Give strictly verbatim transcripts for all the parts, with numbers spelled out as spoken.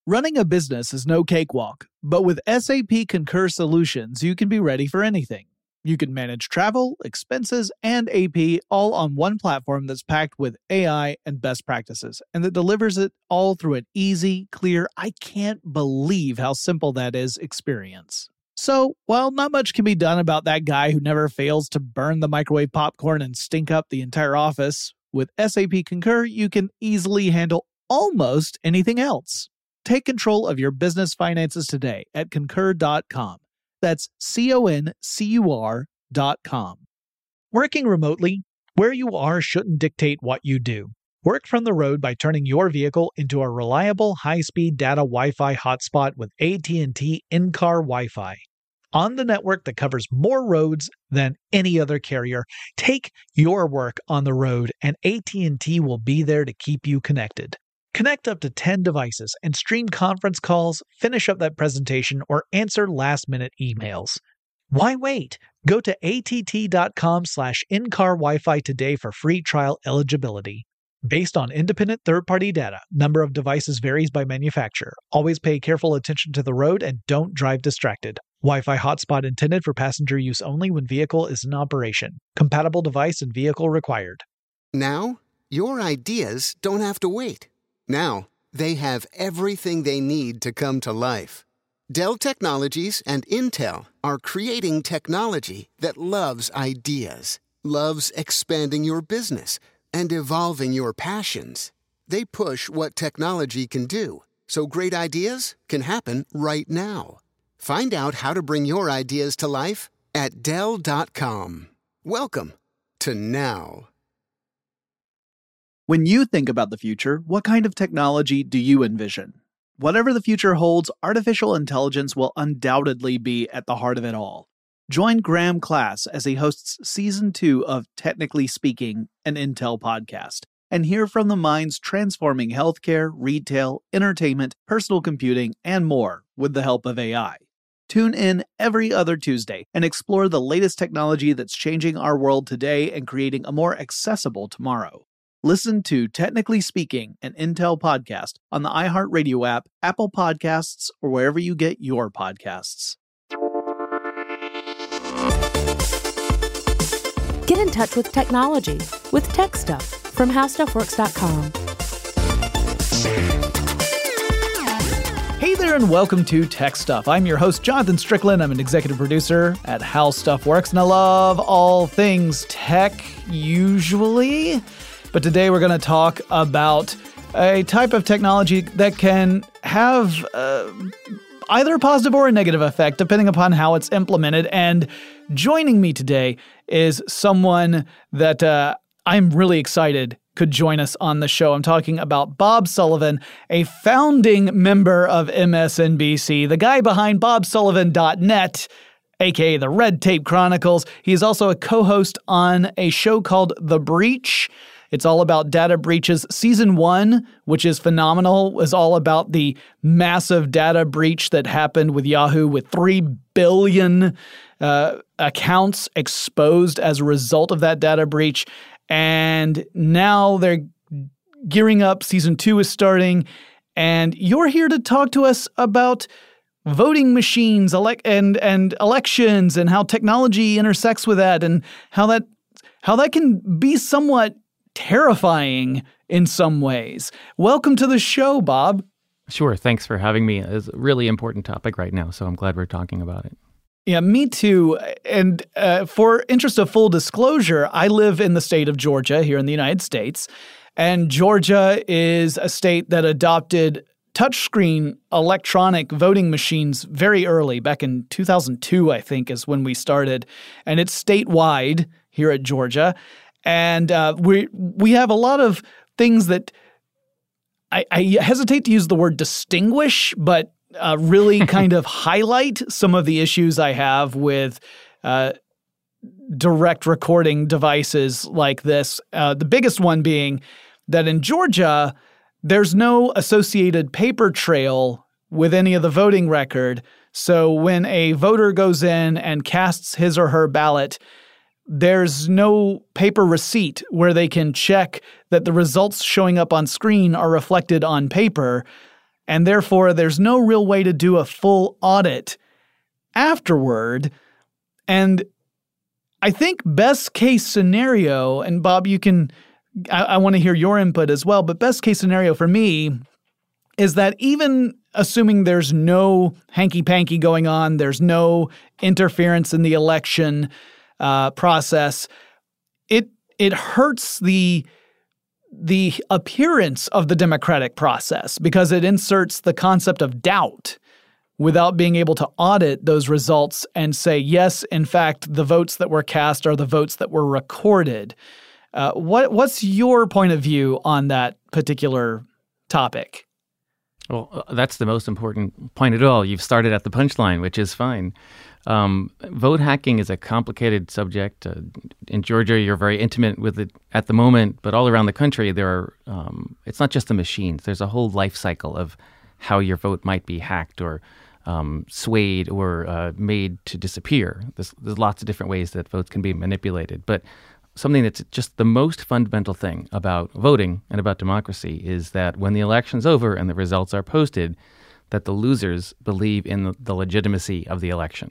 Running a business is no cakewalk, but with S A P Concur Solutions, you can be ready for anything. You can manage travel, expenses, and A P all on one platform that's packed with A I and best practices, and that delivers it all through an easy, clear, I can't believe how simple that is experience. So, while not much can be done about that guy who never fails to burn the microwave popcorn and stink up the entire office, with S A P Concur, you can easily handle almost anything else. Take control of your business finances today at concur dot com. That's C O N C U R dot com. Working remotely, where you are shouldn't dictate what you do. Work from the road by turning your vehicle into a reliable high-speed data Wi-Fi hotspot with A T and T in-car Wi-Fi. On the network that covers more roads than any other carrier, take your work on the road and A T and T will be there to keep you connected. Connect up to ten devices and stream conference calls, finish up that presentation, or answer last-minute emails. Why wait? Go to A T T dot com slash in-car Wi-Fi today for free trial eligibility. Based on independent third-party data, number of devices varies by manufacturer. Always pay careful attention to the road and don't drive distracted. Wi-Fi hotspot intended for passenger use only when vehicle is in operation. Compatible device and vehicle required. Now, your ideas don't have to wait. Now, they have everything they need to come to life. Dell Technologies and Intel are creating technology that loves ideas, loves expanding your business, and evolving your passions. They push what technology can do, so great ideas can happen right now. Find out how to bring your ideas to life at Dell dot com. Welcome to now. When you think about the future, what kind of technology do you envision? Whatever the future holds, artificial intelligence will undoubtedly be at the heart of it all. Join Graham Class as he hosts Season two of Technically Speaking, an Intel podcast, and hear from the minds transforming healthcare, retail, entertainment, personal computing, and more with the help of A I. Tune in every other Tuesday and explore the latest technology that's changing our world today and creating a more accessible tomorrow. Listen to Technically Speaking, an Intel podcast on the iHeartRadio app, Apple Podcasts, or wherever you get your podcasts. Get in touch with technology with Tech Stuff from how stuff works dot com. Hey there and welcome to Tech Stuff. I'm your host, Jonathan Strickland. I'm an executive producer at How Stuff Works, and I love all things tech, usually. But today we're going to talk about a type of technology that can have uh, either a positive or a negative effect, depending upon how it's implemented. And joining me today is someone that uh, I'm really excited could join us on the show. I'm talking about Bob Sullivan, a founding member of M S N B C, the guy behind bob sullivan dot net, aka the Red Tape Chronicles. He is also a co-host on a show called The Breach. It's all about data breaches. Season one, which is phenomenal, is all about the massive data breach that happened with Yahoo, with three billion uh, accounts exposed as a result of that data breach. And now they're gearing up. Season two is starting. And you're here to talk to us about voting machines elect and, and elections and how technology intersects with that and how that how that can be somewhat terrifying in some ways. Welcome to the show, Bob. Sure. Thanks for having me. It's a really important topic right now, so I'm glad we're talking about it. Yeah, me too. And uh, for interest of full disclosure, I live in the state of Georgia here in the United States. And Georgia is a state that adopted touchscreen electronic voting machines very early. Back in two thousand two, I think, is when we started. And it's statewide here at Georgia. And uh, we we have a lot of things that I, I hesitate to use the word distinguish, but uh, really kind of highlight some of the issues I have with uh, direct recording devices like this. Uh, the biggest one being that in Georgia, there's no associated paper trail with any of the voting record. So when a voter goes in and casts his or her ballot, there's no paper receipt where they can check that the results showing up on screen are reflected on paper. and therefore there's no real way to do a full audit afterward. And I think best case scenario, and Bob, you can, I, I want to hear your input as well, but best case scenario for me is that even assuming there's no hanky-panky going on, there's no interference in the election uh, process, it it hurts the the appearance of the democratic process because it inserts the concept of doubt without being able to audit those results and say, yes, in fact, the votes that were cast are the votes that were recorded. Uh, what what's your point of view on that particular topic? Well, that's the most important point at all. You've started at the punchline, which is fine. Um, vote hacking is a complicated subject. Uh, in Georgia, you're very intimate with it at the moment, but all around the country, there are. Um, it's not just the machines. There's a whole life cycle of how your vote might be hacked or um, swayed or uh, made to disappear. There's, there's lots of different ways that votes can be manipulated, but something that's just the most fundamental thing about voting and about democracy is that when the election's over and the results are posted, that the losers believe in the, the legitimacy of the election.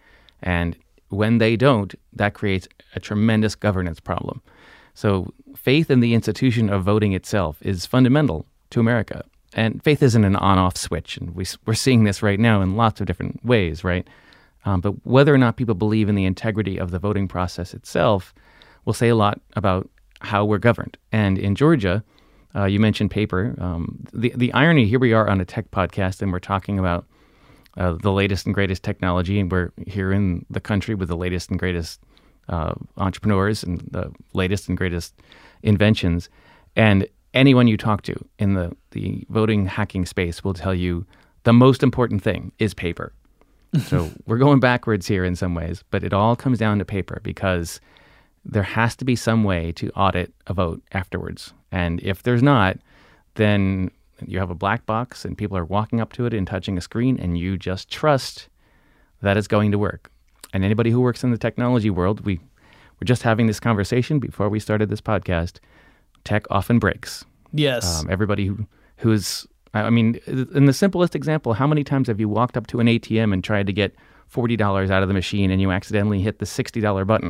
And when they don't, that creates a tremendous governance problem. So faith in the institution of voting itself is fundamental to America. And faith isn't an on-off switch. And we, we're seeing this right now in lots of different ways, right? Um, but whether or not people believe in the integrity of the voting process itself will say a lot about how we're governed. And in Georgia, uh, you mentioned paper. Um, the, the irony, here we are on a tech podcast, and we're talking about uh, the latest and greatest technology, and we're here in the country with the latest and greatest uh, entrepreneurs and the latest and greatest inventions. And anyone you talk to in the, the voting hacking space will tell you the most important thing is paper. So we're going backwards here in some ways, but it all comes down to paper because there has to be some way to audit a vote afterwards. And if there's not, then you have a black box and people are walking up to it and touching a screen and you just trust that it's going to work. And anybody who works in the technology world, we were just having this conversation before we started this podcast, tech often breaks. Yes. Um, everybody who who's, I mean, in the simplest example, how many times have you walked up to an A T M and tried to get forty dollars out of the machine and you accidentally hit the sixty dollars button?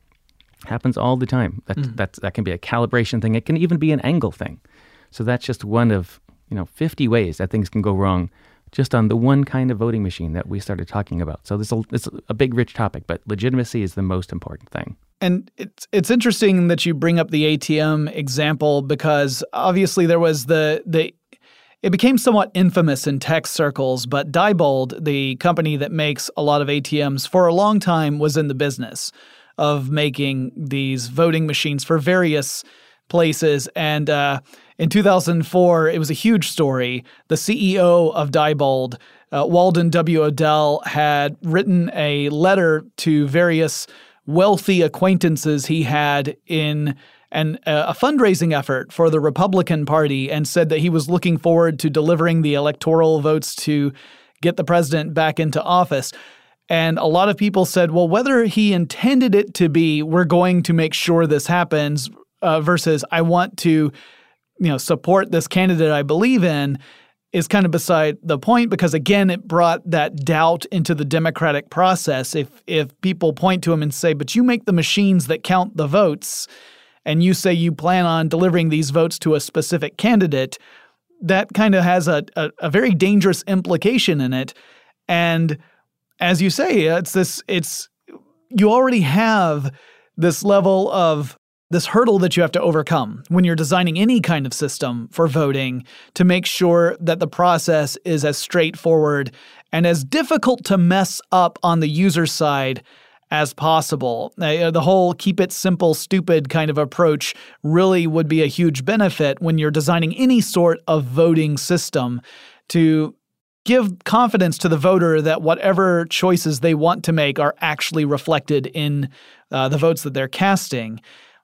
Happens all the time. That mm. that's, that can be a calibration thing. It can even be an angle thing. So that's just one of, you know, fifty ways that things can go wrong just on the one kind of voting machine that we started talking about. So this is a big, rich topic, but legitimacy is the most important thing. And it's it's interesting that you bring up the A T M example because obviously there was the the it became somewhat infamous in tech circles, but Diebold, the company that makes a lot of A T Ms, for a long time was in the business of making these voting machines for various places. And uh, in two thousand four, it was a huge story. The C E O of Diebold, uh, Walden W. Odell, had written a letter to various wealthy acquaintances he had in an, uh, a fundraising effort for the Republican Party and said that he was looking forward to delivering the electoral votes to get the president back into office. And a lot of people said, well, whether he intended it to be, we're going to make sure this happens, uh, versus I want to, you know, support this candidate I believe in, is kind of beside the point because, again, it brought that doubt into the democratic process. If if people point to him and say, but you make the machines that count the votes, and you say you plan on delivering these votes to a specific candidate, that kind of has a, a, a very dangerous implication in it. And as you say, it's this, it's, you already have this level of, this hurdle that you have to overcome when you're designing any kind of system for voting to make sure that the process is as straightforward and as difficult to mess up on the user side as possible. Uh, the whole keep it simple, stupid kind of approach really would be a huge benefit when you're designing any sort of voting system to give confidence to the voter that whatever choices they want to make are actually reflected in uh, the votes that they're casting.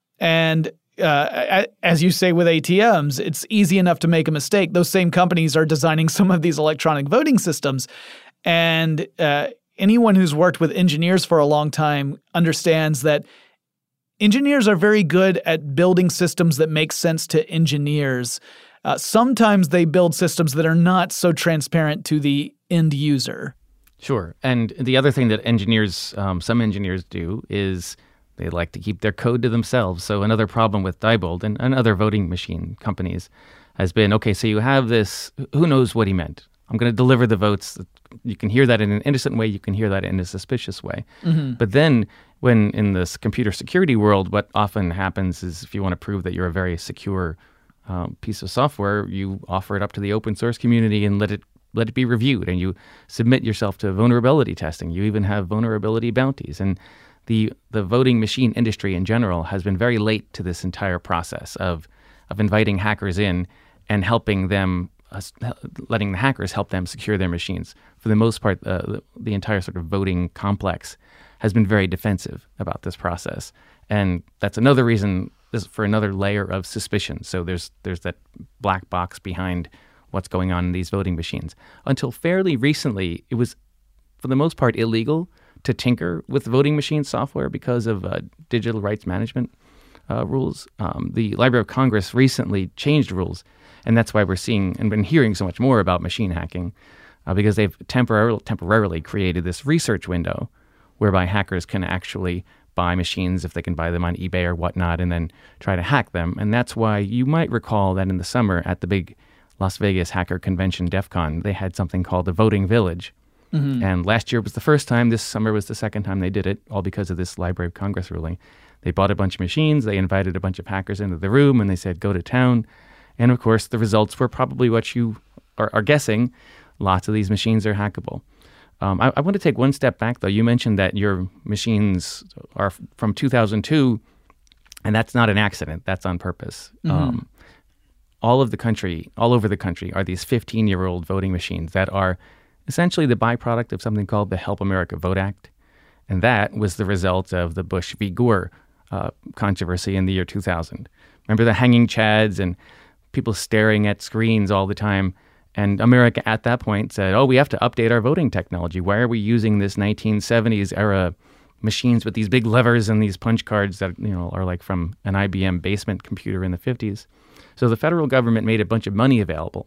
And uh, as you say with A T Ms, it's easy enough to make a mistake. Those same companies are designing some of these electronic voting systems. And uh, anyone who's worked with engineers for a long time understands that engineers are very good at building systems that make sense to engineers. uh, sometimes they build systems that are not so transparent to the end user. Sure. And the other thing that engineers, um, some engineers do is they like to keep their code to themselves. So another problem with Diebold and, and other voting machine companies has been, okay, so you have this, who knows what he meant? I'm going to deliver the votes. You can hear that in an innocent way. You can hear that in a suspicious way. Mm-hmm. But then when in this computer security world, what often happens is if you want to prove that you're a very secure um, piece of software, you offer it up to the open source community and let it let it be reviewed. And you submit yourself to vulnerability testing. You even have vulnerability bounties. And the the voting machine industry in general has been very late to this entire process of of inviting hackers in and helping them Uh, letting the hackers help them secure their machines. For the most part, uh, the, the entire sort of voting complex has been very defensive about this process. And that's another reason this, for another layer of suspicion. So there's there's that black box behind what's going on in these voting machines. Until fairly recently, it was, for the most part, illegal to tinker with voting machine software because of uh, digital rights management uh, rules. Um, the Library of Congress recently changed rules. And that's why we're seeing and been hearing so much more about machine hacking, uh, because they've temporarily temporarily created this research window whereby hackers can actually buy machines if they can buy them on eBay or whatnot and then try to hack them. And that's why you might recall that in the summer at the big Las Vegas hacker convention, DEF CON, they had something called the Voting Village. Mm-hmm. And last year was the first time. This summer was the second time they did it, all because of this Library of Congress ruling. They bought a bunch of machines. They invited a bunch of hackers into the room and they said, go to town. And of course, the results were probably what you are, are guessing. Lots of these machines are hackable. Um, I, I want to take one step back, though. You mentioned that your machines are f- from two thousand two, and that's not an accident. That's on purpose. Mm-hmm. Um, all of the country, all over the country, are these fifteen-year-old voting machines that are essentially the byproduct of something called the Help America Vote Act. And that was the result of the Bush v. Gore uh, controversy in the year two thousand. Remember the hanging chads and people staring at screens all the time. And America at that point said, oh, we have to update our voting technology. Why are we using this nineteen seventies era machines with these big levers and these punch cards that, you know, are like from an I B M basement computer in the fifties? So the federal government made a bunch of money available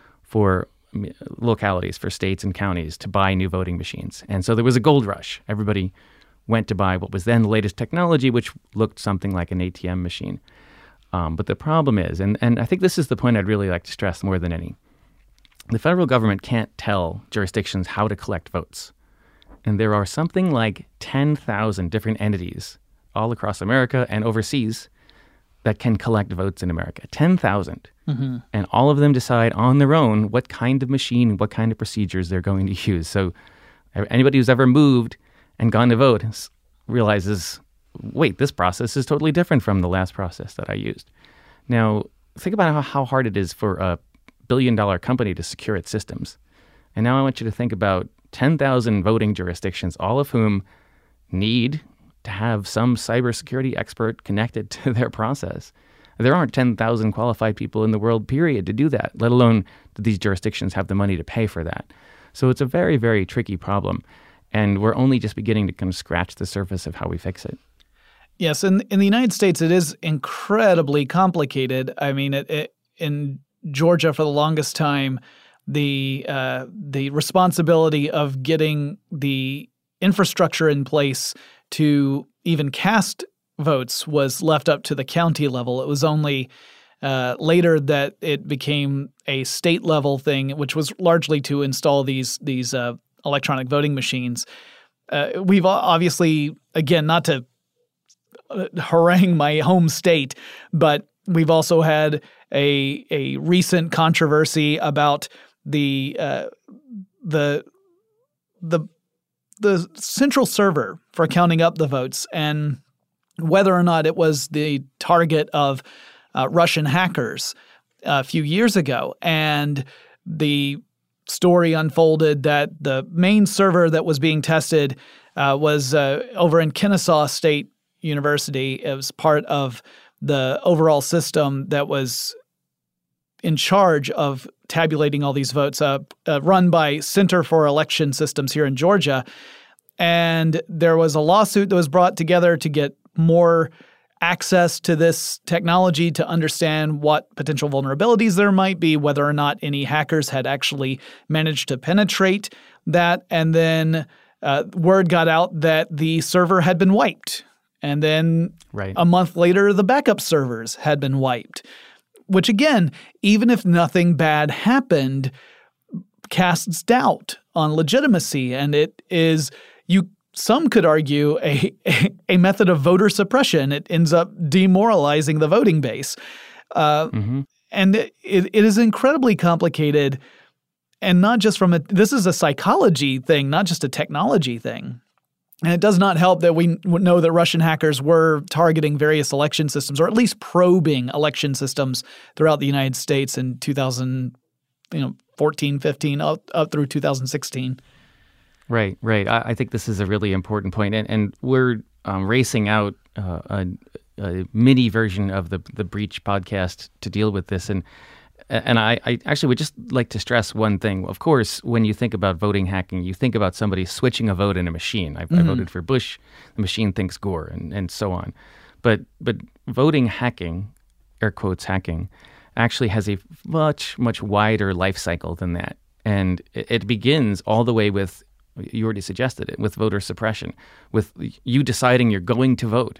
for localities, for states and counties to buy new voting machines. And so there was a gold rush. Everybody went to buy what was then the latest technology, which looked something like an A T M machine. Um, but the problem is, and, and I think this is the point I'd really like to stress more than any, the federal government can't tell jurisdictions how to collect votes. And there are something like ten thousand different entities all across America and overseas that can collect votes in America. ten thousand. Mm-hmm. And all of them decide on their own what kind of machine, what kind of procedures they're going to use. So anybody who's ever moved and gone to vote realizes, wait, this process is totally different from the last process that I used. Now, think about how, how hard it is for a billion-dollar company to secure its systems. And now I want you to think about ten thousand voting jurisdictions, all of whom need to have some cybersecurity expert connected to their process. There aren't ten thousand qualified people in the world, period, to do that, let alone do these jurisdictions have the money to pay for that. So it's a very, very tricky problem. And we're only just beginning to kind of scratch the surface of how we fix it. Yes, in, in the United States, it is incredibly complicated. I mean, it, it, in Georgia, for the longest time, the uh, the responsibility of getting the infrastructure in place to even cast votes was left up to the county level. It was only uh, later that it became a state level thing, which was largely to install these these uh, electronic voting machines. Uh, we've obviously, again, not to harangue my home state, but we've also had a a recent controversy about the uh, the the the central server for counting up the votes and whether or not it was the target of uh, Russian hackers a few years ago. And the story unfolded that the main server that was being tested uh, was uh, over in Kennesaw State University. It was part of the overall system that was in charge of tabulating all these votes, uh, uh, run by Center for Election Systems here in Georgia. And there was a lawsuit that was brought together to get more access to this technology to understand what potential vulnerabilities there might be, whether or not any hackers had actually managed to penetrate that. And then uh, word got out that the server had been wiped. And then right. a month later, the backup servers had been wiped, which again, even if nothing bad happened, casts doubt on legitimacy. And it is, you some could argue, a, a, a method of voter suppression. It ends up demoralizing the voting base. Uh, mm-hmm. And it, it is incredibly complicated. And not just from a, this is a psychology thing, not just a technology thing. And it does not help that we know that Russian hackers were targeting various election systems, or at least probing election systems throughout the United States in two thousand, you know, fourteen, fifteen, up, up through two thousand sixteen. Right, right. I, I think this is a really important point, and and we're um, racing out uh, a, a mini version of the the Breach podcast to deal with this, and and I, I actually would just like to stress one thing. Of course, when you think about voting hacking, you think about somebody switching a vote in a machine. I, mm-hmm. I voted for Bush, the machine thinks Gore, and, and so on. But but voting hacking, air quotes hacking, actually has a much, much wider life cycle than that. And it, it begins all the way with, you already suggested it, with voter suppression, with you deciding you're going to vote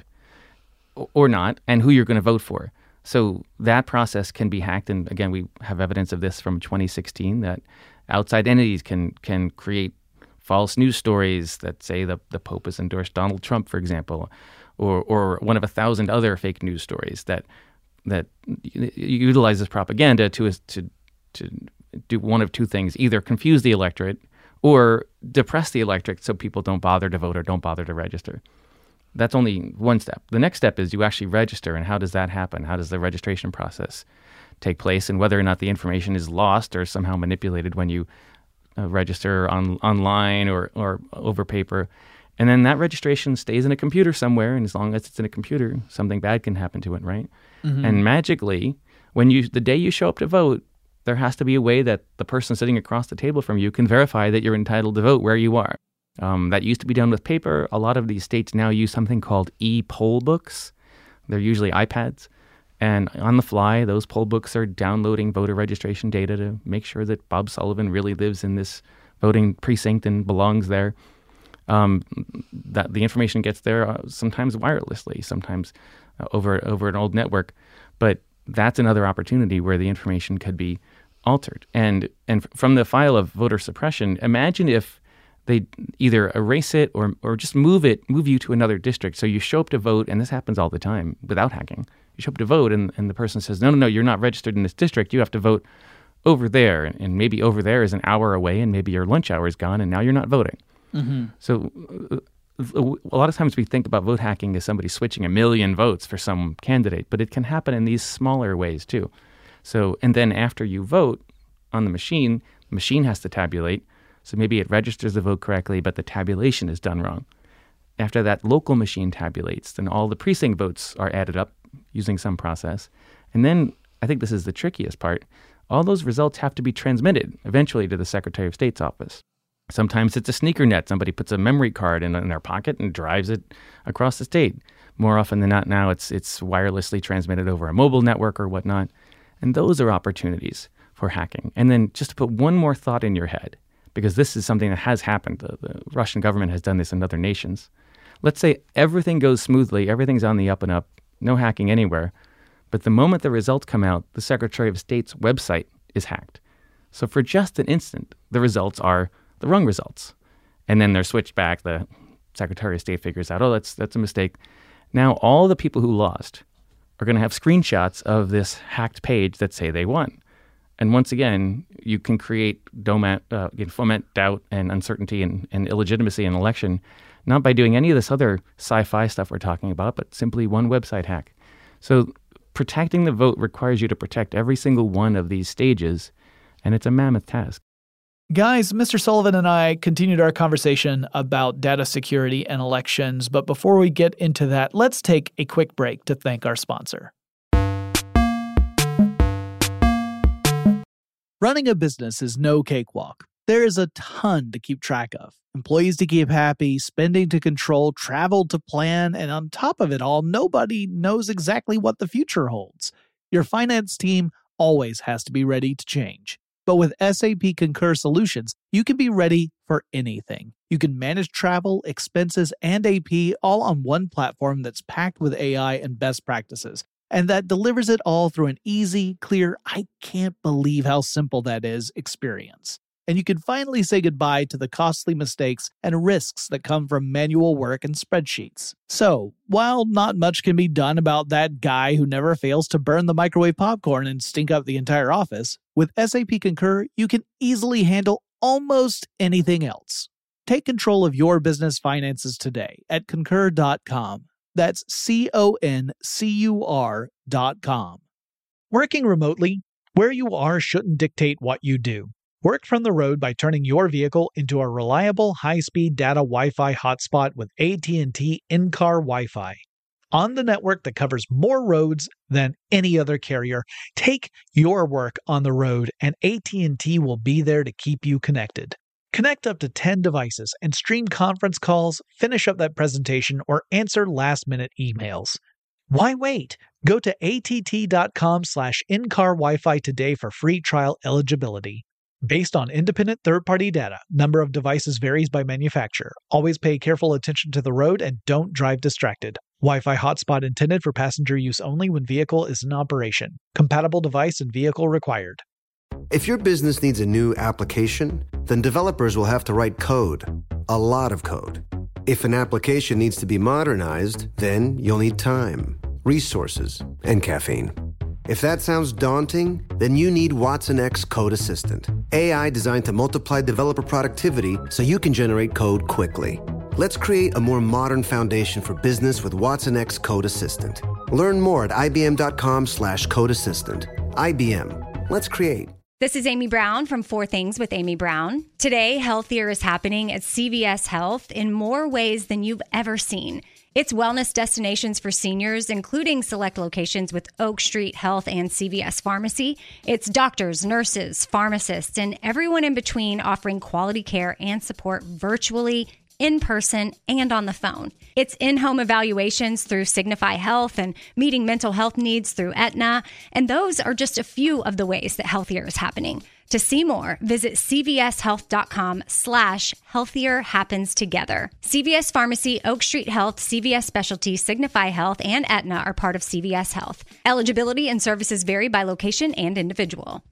or not, and who you're going to vote for. So that process can be hacked, and again, we have evidence of this from twenty sixteen, that outside entities can can create false news stories that say the, the Pope has endorsed Donald Trump, for example, or or one of a thousand other fake news stories that that utilizes propaganda to to to do one of two things: either confuse the electorate or depress the electorate so people don't bother to vote or don't bother to register. That's only one step. The next step is you actually register, and how does that happen? How does the registration process take place, and whether or not the information is lost or somehow manipulated when you uh, register on online or, or over paper. And then that registration stays in a computer somewhere, and as long as it's in a computer, something bad can happen to it, right? Mm-hmm. And magically, when you the day you show up to vote, there has to be a way that the person sitting across the table from you can verify that you're entitled to vote where you are. Um, that used to be done with paper. A lot of these states now use something called e-poll books. They're usually iPads. And on the fly, those poll books are downloading voter registration data to make sure that Bob Sullivan really lives in this voting precinct and belongs there. Um, that the information gets there uh, sometimes wirelessly, sometimes uh, over over an old network. But that's another opportunity where the information could be altered. And and from the file of voter suppression, imagine if they either erase it or or just move it, move you to another district. So you show up to vote, and this happens all the time without hacking. You show up to vote, and, and the person says, no, no, no, you're not registered in this district. You have to vote over there. And, and maybe over there is an hour away, and maybe your lunch hour is gone, and now you're not voting. Mm-hmm. So uh, a lot of times we think about vote hacking as somebody switching a million votes for some candidate, but it can happen in these smaller ways too. So, and then after you vote on the machine, the machine has to tabulate. So maybe it registers the vote correctly, but the tabulation is done wrong. After that local machine tabulates, then all the precinct votes are added up using some process. And then, I think this is the trickiest part, all those results have to be transmitted eventually to the Secretary of State's office. Sometimes it's a sneaker net. Somebody puts a memory card in, in their pocket and drives it across the state. More often than not now, it's it's wirelessly transmitted over a mobile network or whatnot. And those are opportunities for hacking. And then just to put one more thought in your head, because this is something that has happened. The, the Russian government has done this in other nations. Let's say everything goes smoothly, everything's on the up and up, no hacking anywhere. But the moment the results come out, the Secretary of State's website is hacked. So for just an instant, the results are the wrong results. And then they're switched back. The Secretary of State figures out, oh, that's that's a mistake. Now all the people who lost are going to have screenshots of this hacked page that say they won. And once again, you can create doma- uh, you can foment doubt and uncertainty and, and illegitimacy in an election, not by doing any of this other sci-fi stuff we're talking about, but simply one website hack. So protecting the vote requires you to protect every single one of these stages, and it's a mammoth task. Guys, Mister Sullivan and I continued our conversation about data security and elections, but before we get into that, let's take a quick break to thank our sponsor. Running a business is no cakewalk. There is a ton to keep track of. Employees to keep happy, spending to control, travel to plan, and on top of it all, nobody knows exactly what the future holds. Your finance team always has to be ready to change. But with S A P Concur Solutions, you can be ready for anything. You can manage travel, expenses, and A P all on one platform that's packed with A I and best practices, and that delivers it all through an easy, clear, I can't believe how simple that is experience. And you can finally say goodbye to the costly mistakes and risks that come from manual work and spreadsheets. So, while not much can be done about that guy who never fails to burn the microwave popcorn and stink up the entire office, with S A P Concur, you can easily handle almost anything else. Take control of your business finances today at concur dot com. That's C O N C U R dot com. Working remotely, where you are shouldn't dictate what you do. Work from the road by turning your vehicle into a reliable high-speed data Wi-Fi hotspot with A T and T in-car Wi-Fi. On the network that covers more roads than any other carrier, take your work on the road and A T and T will be there to keep you connected. Connect up to ten devices and stream conference calls, finish up that presentation, or answer last-minute emails. Why wait? Go to A T T dot com slash in-car Wi-Fi today for free trial eligibility. Based on independent third-party data, number of devices varies by manufacturer. Always pay careful attention to the road and don't drive distracted. Wi-Fi hotspot intended for passenger use only when vehicle is in operation. Compatible device and vehicle required. If your business needs a new application, then developers will have to write code. A lot of code. If an application needs to be modernized, then you'll need time, resources, and caffeine. If that sounds daunting, then you need Watson X Code Assistant, A I designed to multiply developer productivity so you can generate code quickly. Let's create a more modern foundation for business with Watson X Code Assistant. Learn more at I B M dot com slash code assistant. I B M. Let's create. This is Amy Brown from Four Things with Amy Brown. Today, healthier is happening at C V S Health in more ways than you've ever seen. It's wellness destinations for seniors, including select locations with Oak Street Health and C V S Pharmacy. It's doctors, nurses, pharmacists, and everyone in between offering quality care and support virtually, in person, and on the phone. It's in-home evaluations through Signify Health and meeting mental health needs through Aetna. And those are just a few of the ways that healthier is happening. To see more, visit cvshealth.com slash healthier happens together. C V S Pharmacy, Oak Street Health, C V S Specialty, Signify Health, and Aetna are part of C V S Health. Eligibility and services vary by location and individual.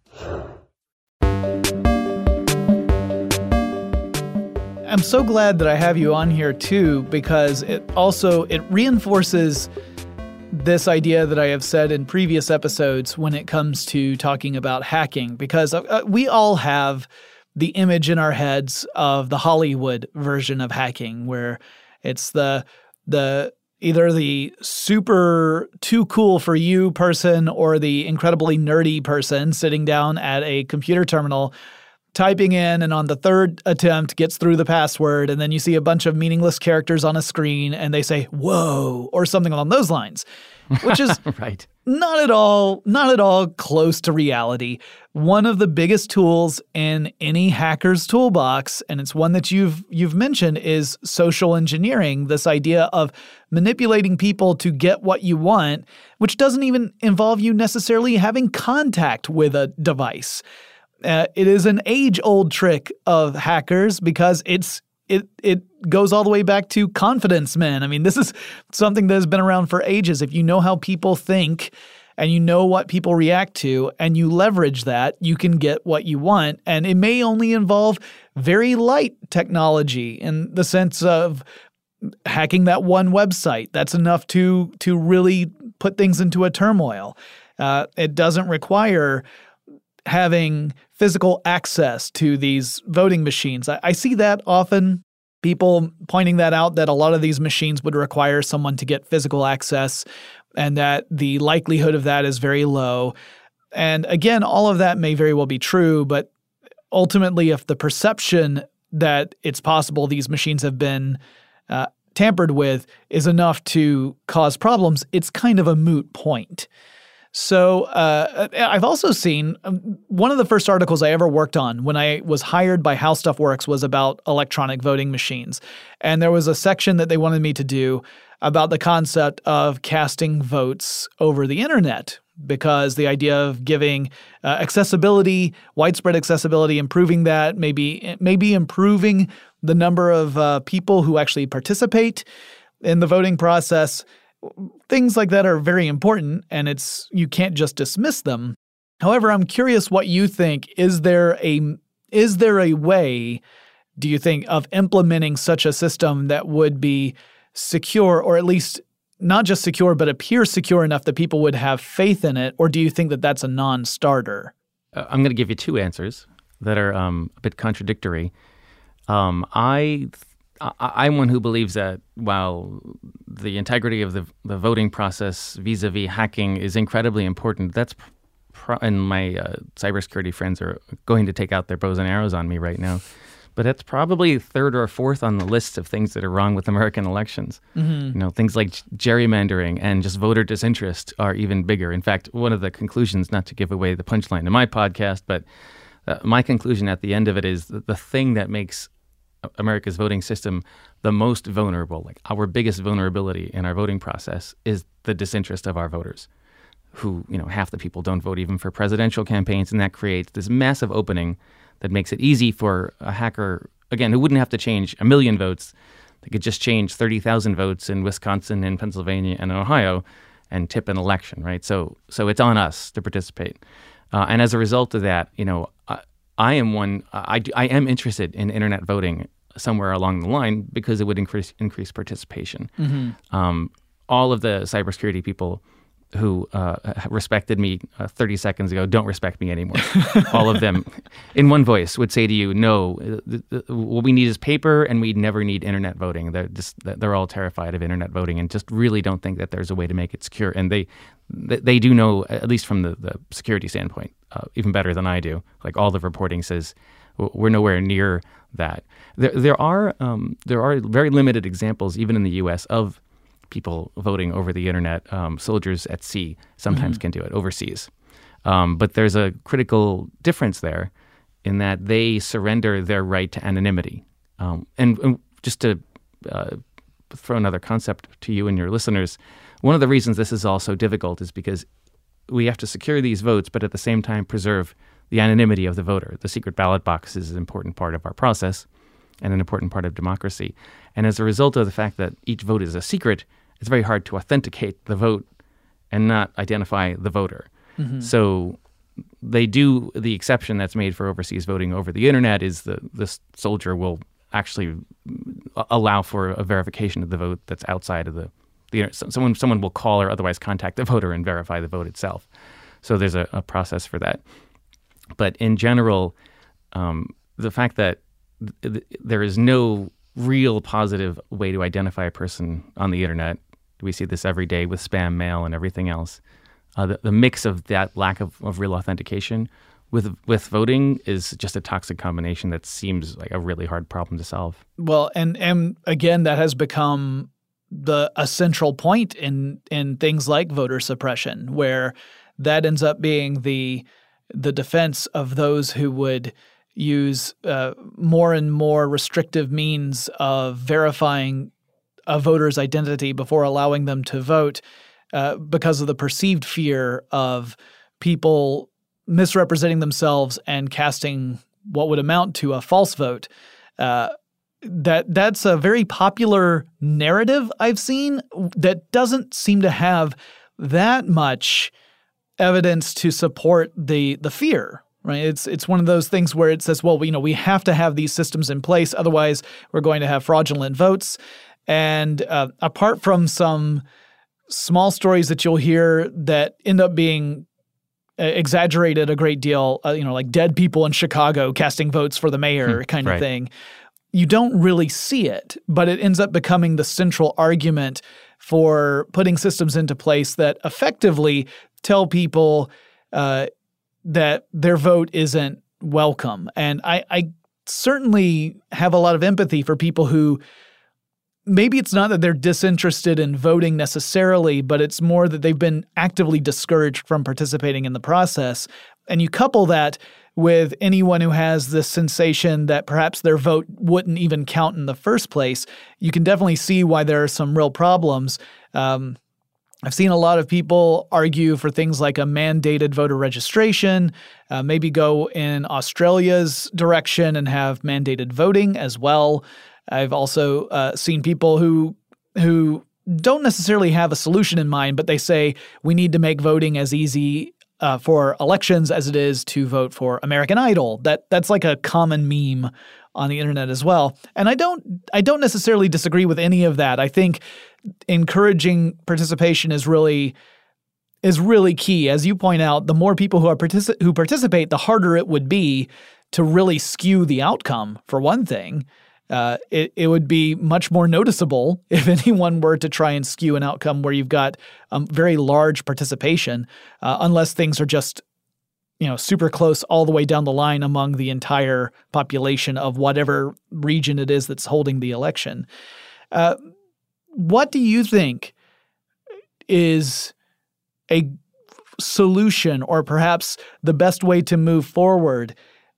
I'm so glad that I have you on here too, because it also, it reinforces this idea that I have said in previous episodes when it comes to talking about hacking, because uh, we all have the image in our heads of the Hollywood version of hacking, where it's the the either the super too cool for you person or the incredibly nerdy person sitting down at a computer terminal typing in, and on the third attempt gets through the password, and then you see a bunch of meaningless characters on a screen and they say, whoa, or something along those lines, which is right. not at all, not at all close to reality. One of the biggest tools in any hacker's toolbox, and it's one that you've you've mentioned, is social engineering, this idea of manipulating people to get what you want, which doesn't even involve you necessarily having contact with a device. Uh, it is an age-old trick of hackers because it's it it goes all the way back to confidence men. I mean, this is something that has been around for ages. If you know how people think and you know what people react to and you leverage that, you can get what you want. And it may only involve very light technology in the sense of hacking that one website. That's enough to to really put things into a turmoil. Uh, it doesn't require having physical access to these voting machines. I, I see that often, people pointing that out, that a lot of these machines would require someone to get physical access and that the likelihood of that is very low. And again, all of that may very well be true, but ultimately, if the perception that it's possible these machines have been uh, tampered with is enough to cause problems, it's kind of a moot point. So uh, I've also seen um, one of the first articles I ever worked on when I was hired by How Stuff Works was about electronic voting machines. And there was a section that they wanted me to do about the concept of casting votes over the internet, because the idea of giving uh, accessibility, widespread accessibility, improving that, maybe maybe improving the number of uh, people who actually participate in the voting process. Things like that are very important, and it's you can't just dismiss them. However, I'm curious what you think. Is there a is there a way, do you think, of implementing such a system that would be secure, or at least not just secure, but appear secure enough that people would have faith in it? Or do you think that that's a non-starter? Uh, I'm going to give you two answers that are um, a bit contradictory. Um, I I, I'm one who believes that while the integrity of the, the voting process vis-a-vis hacking is incredibly important, that's pro- and my uh, cybersecurity friends are going to take out their bows and arrows on me right now, but that's probably third or fourth on the list of things that are wrong with American elections. Mm-hmm. You know, things like gerrymandering and just voter disinterest are even bigger. In fact, one of the conclusions, not to give away the punchline to my podcast, but uh, my conclusion at the end of it is that the thing that makes America's voting system the most vulnerable, like our biggest vulnerability in our voting process, is the disinterest of our voters, who, you know, half the people don't vote even for presidential campaigns, and that creates this massive opening that makes it easy for a hacker, again, who wouldn't have to change a million votes. They could just change thirty thousand votes in Wisconsin and Pennsylvania and Ohio and tip an election, right? So so it's on us to participate. Uh, and as a result of that, you know, I, I am one, I, I am interested in internet voting somewhere along the line because it would increase increase participation. Mm-hmm. Um, all of the cybersecurity people who uh, respected me uh, thirty seconds ago don't respect me anymore. All of them, in one voice, would say to you, no, th- th- what we need is paper, and we never need internet voting. They're just, they're all terrified of internet voting and just really don't think that there's a way to make it secure. And they they do know, at least from the, the security standpoint, uh, even better than I do. Like, all the reporting says we're nowhere near that. There, there are um, there are very limited examples, even in the U S, of people voting over the internet. Um, soldiers at sea sometimes mm-hmm. can do it overseas. Um, but there's a critical difference there in that they surrender their right to anonymity. Um, and, and just to uh, throw another concept to you and your listeners, one of the reasons this is all so difficult is because we have to secure these votes, but at the same time preserve the anonymity of the voter. The secret ballot box is an important part of our process and an important part of democracy. And as a result of the fact that each vote is a secret, it's very hard to authenticate the vote and not identify the voter. Mm-hmm. So they do, the exception that's made for overseas voting over the internet is the the soldier will actually allow for a verification of the vote that's outside of the, the someone someone will call or otherwise contact the voter and verify the vote itself. So there's a, a process for that. But in general, um, the fact that th- th- there is no real positive way to identify a person on the internet, we see this every day with spam mail and everything else. Uh, the, the mix of that lack of, of real authentication with with voting is just a toxic combination that seems like a really hard problem to solve. Well, and and again, that has become the a central point in in things like voter suppression, where that ends up being the the defense of those who would use uh, more and more restrictive means of verifying a voter's identity before allowing them to vote, uh, because of the perceived fear of people misrepresenting themselves and casting what would amount to a false vote. Uh, that that's a very popular narrative I've seen that doesn't seem to have that much evidence to support the the fear. Right? It's it's one of those things where it says, well, you know, we have to have these systems in place, otherwise we're going to have fraudulent votes. And uh, apart from some small stories that you'll hear that end up being uh, exaggerated a great deal, uh, you know, like dead people in Chicago casting votes for the mayor kind right. of thing, you don't really see it, but it ends up becoming the central argument for putting systems into place that effectively tell people uh, that their vote isn't welcome. And I, I certainly have a lot of empathy for people who maybe it's not that they're disinterested in voting necessarily, but it's more that they've been actively discouraged from participating in the process. And you couple that with anyone who has this sensation that perhaps their vote wouldn't even count in the first place, you can definitely see why there are some real problems. Um, I've seen a lot of people argue for things like a mandated voter registration, uh, maybe go in Australia's direction and have mandated voting as well. I've also uh, seen people who who don't necessarily have a solution in mind, but they say we need to make voting as easy uh, for elections as it is to vote for American Idol. That that's like a common meme on the internet as well. And I don't I don't necessarily disagree with any of that. I think encouraging participation is really is really key. As you point out, the more people who are partici- who participate, the harder it would be to really skew the outcome. For one thing, uh, it it would be much more noticeable if anyone were to try and skew an outcome where you've got um, very large participation, uh, unless things are just you know, super close all the way down the line among the entire population of whatever region it is that's holding the election. Uh, what do you think is a solution or perhaps the best way to move forward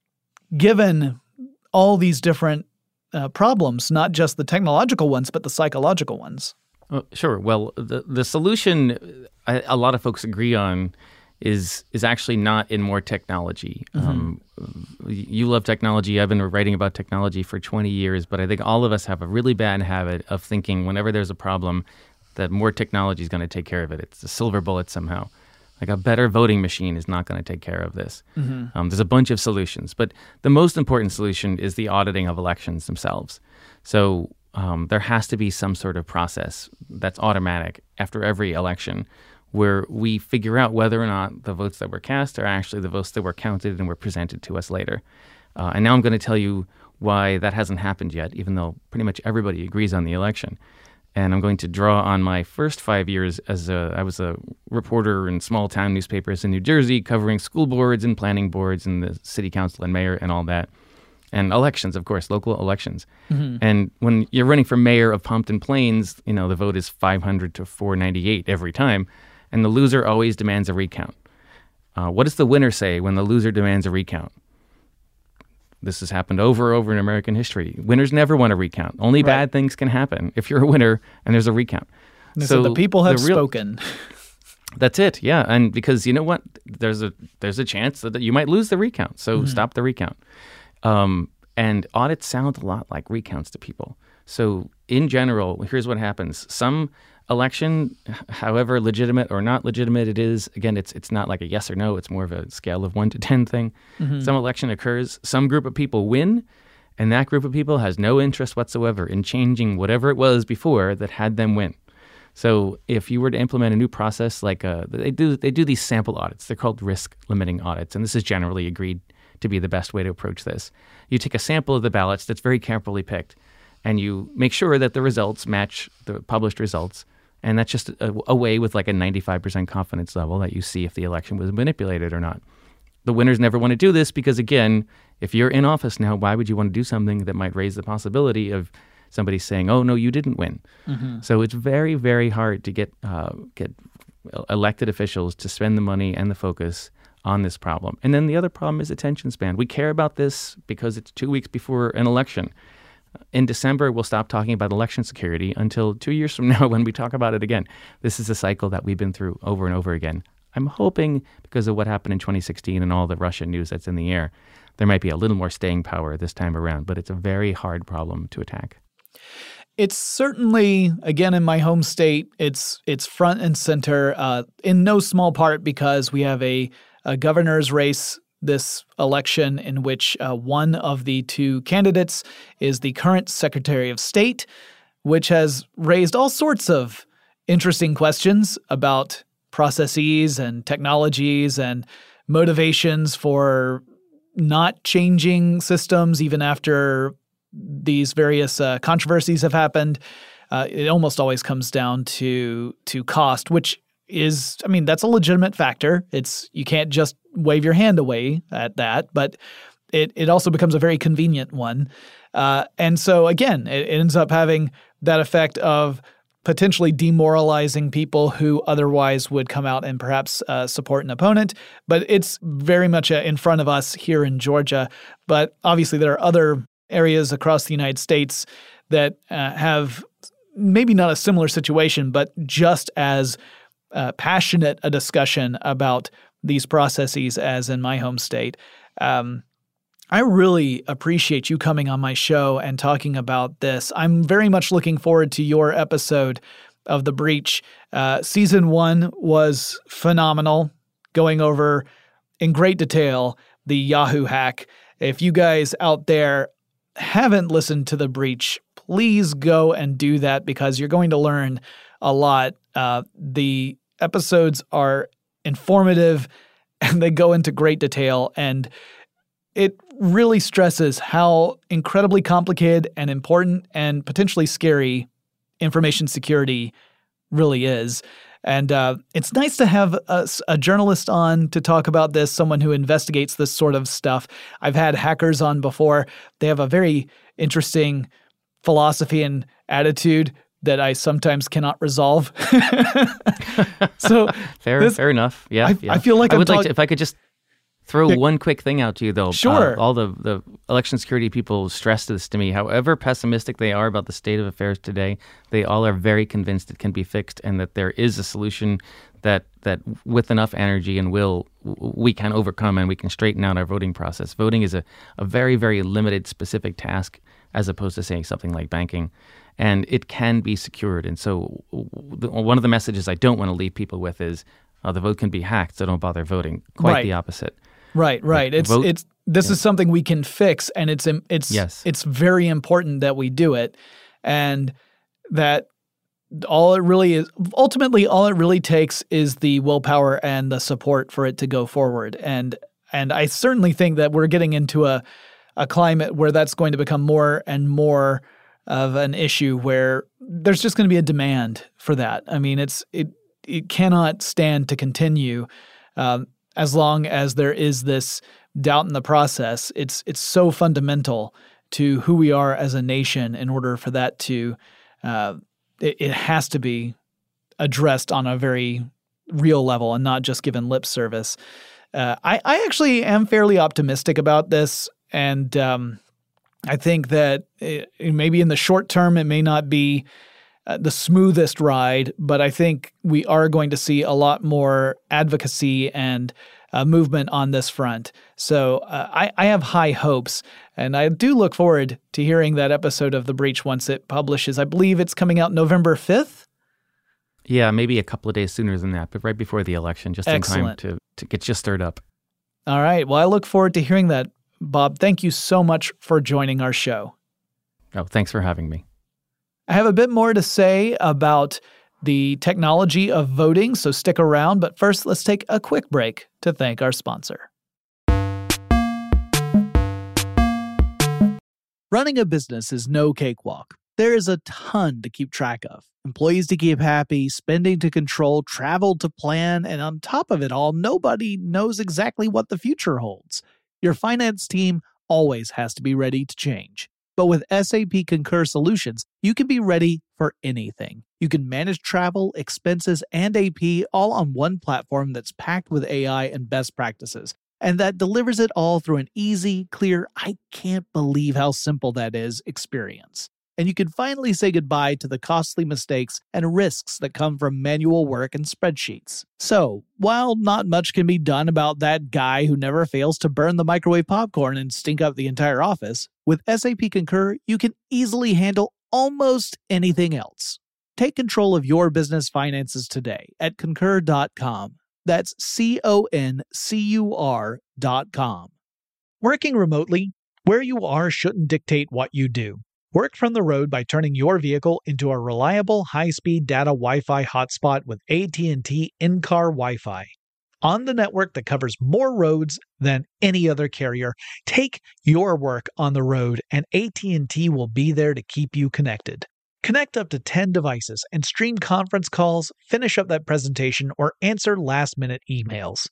given all these different uh, problems, not just the technological ones, but the psychological ones? Uh, sure. Well, the, the solution I, a lot of folks agree on is is actually not in more technology. Mm-hmm. Um, you love technology. I've been writing about technology for twenty years, but I think all of us have a really bad habit of thinking whenever there's a problem that more technology is going to take care of it. It's a silver bullet somehow. Like a better voting machine is not going to take care of this. Mm-hmm. Um, there's a bunch of solutions, but the most important solution is the auditing of elections themselves. So um, there has to be some sort of process that's automatic after every election where we figure out whether or not the votes that were cast are actually the votes that were counted and were presented to us later. Uh, and now I'm going to tell you why that hasn't happened yet, even though pretty much everybody agrees on the election. And I'm going to draw on my first five years as a, I was a reporter in small town newspapers in New Jersey, covering school boards and planning boards and the city council and mayor and all that. And elections, of course, local elections. Mm-hmm. And when you're running for mayor of Pompton Plains, you know, the vote is five hundred to four ninety-eight every time. And the loser always demands a recount. Uh, what does the winner say when the loser demands a recount? This has happened over and over in American history. Winners never want a recount. Only right. Bad things can happen if you're a winner and there's a recount. So, so the people have the real, spoken. That's it, yeah. And because you know what? There's a there's a chance that you might lose the recount. So mm-hmm. stop the recount. Um, and audits sound a lot like recounts to people. So in general, here's what happens. Some election, however legitimate or not legitimate it is, again, it's it's not like a yes or no. It's more of a scale of one to ten thing. Mm-hmm. Some election occurs. Some group of people win, and that group of people has no interest whatsoever in changing whatever it was before that had them win. So if you were to implement a new process like a, they do they do these sample audits. They're called risk limiting audits, and this is generally agreed to be the best way to approach this. You take a sample of the ballots that's very carefully picked, and you make sure that the results match the published results. And that's just a, a way with like a ninety-five percent confidence level that you see if the election was manipulated or not. The winners never want to do this because, again, if you're in office now, why would you want to do something that might raise the possibility of somebody saying, oh, no, you didn't win? Mm-hmm. So it's very, very hard to get uh, get elected officials to spend the money and the focus on this problem. And then the other problem is attention span. We care about this because it's two weeks before an election. In December, we'll stop talking about election security until two years from now when we talk about it again. This is a cycle that we've been through over and over again. I'm hoping because of what happened in twenty sixteen and all the Russian news that's in the air, there might be a little more staying power this time around, but it's a very hard problem to attack. It's certainly, again, in my home state, it's it's front and center, uh, in no small part because we have a, a governor's race this election in which uh, one of the two candidates is the current Secretary of State, which has raised all sorts of interesting questions about processes and technologies and motivations for not changing systems even after these various uh, controversies have happened. Uh, it almost always comes down to to cost, which is, I mean, that's a legitimate factor. It's you can't just wave your hand away at that, but it it also becomes a very convenient one. Uh, and so, again, it, it ends up having that effect of potentially demoralizing people who otherwise would come out and perhaps uh, support an opponent. But it's very much uh, in front of us here in Georgia. But obviously, there are other areas across the United States that uh, have maybe not a similar situation, but just as uh, passionate a discussion about these processes as in my home state. Um, I really appreciate you coming on my show and talking about this. I'm very much looking forward to your episode of The Breach. Uh, season one was phenomenal, going over in great detail the Yahoo hack. If you guys out there haven't listened to The Breach, please go and do that because you're going to learn a lot. Uh, the episodes are informative and they go into great detail, and it really stresses how incredibly complicated and important and potentially scary information security really is. And uh, it's nice to have a, a journalist on to talk about this, someone who investigates this sort of stuff. I've had hackers on before. They have a very interesting philosophy and attitude that I sometimes cannot resolve. so fair, this, fair enough. Yeah, I, yeah. I feel like I I'm would talk- like to, if I could just throw Yeah. one quick thing out to you, though. Sure. Uh, all the, the election security people stress this to me. However pessimistic they are about the state of affairs today, they all are very convinced it can be fixed and that there is a solution that that with enough energy and will w- we can overcome and we can straighten out our voting process. Voting is a, a very, very limited, specific task as opposed to saying something like banking. And it can be secured. And so w- the, one of the messages I don't want to leave people with is uh, the vote can be hacked, so don't bother voting. Quite Right. the opposite. Right, right. It's vote- it's this yeah. is something we can fix, and it's im- it's Yes. it's very important that we do it, and that all it really is ultimately all it really takes is the willpower and the support for it to go forward. And and I certainly think that we're getting into a a climate where that's going to become more and more of an issue, where there's just going to be a demand for that. I mean, it's it it cannot stand to continue. Um, As long as there is this doubt in the process, it's it's so fundamental to who we are as a nation. In order for that to, uh, it, it has to be addressed on a very real level and not just given lip service. Uh, I, I actually am fairly optimistic about this, and um, I think that it, maybe in the short term it may not be Uh, the smoothest ride, but I think we are going to see a lot more advocacy and uh, movement on this front. So uh, I, I have high hopes, and I do look forward to hearing that episode of The Breach once it publishes. I believe it's coming out November fifth. Yeah, maybe a couple of days sooner than that, but right before the election, just Excellent. in time to, to get you stirred up. All right. Well, I look forward to hearing that, Bob. Thank you so much for joining our show. Oh, thanks for having me. I have a bit more to say about the technology of voting, so stick around. But first, let's take a quick break to thank our sponsor. Running a business is no cakewalk. There is a ton to keep track of. Employees to keep happy, spending to control, travel to plan, and on top of it all, nobody knows exactly what the future holds. Your finance team always has to be ready to change. But with S A P Concur Solutions, you can be ready for anything. You can manage travel, expenses, and A P all on one platform that's packed with A I and best practices, and that delivers it all through an easy, clear, I can't believe how simple that is experience. And you can finally say goodbye to the costly mistakes and risks that come from manual work and spreadsheets. So, while not much can be done about that guy who never fails to burn the microwave popcorn and stink up the entire office, with S A P Concur, you can easily handle almost anything else. Take control of your business finances today at concur dot com. That's C O N C U R dot com. Working remotely, where you are shouldn't dictate what you do. Work from the road by turning your vehicle into a reliable high-speed data Wi-Fi hotspot with A T and T in-car Wi-Fi. On the network that covers more roads than any other carrier, take your work on the road and A T and T will be there to keep you connected. Connect up to ten devices and stream conference calls, finish up that presentation, or answer last-minute emails.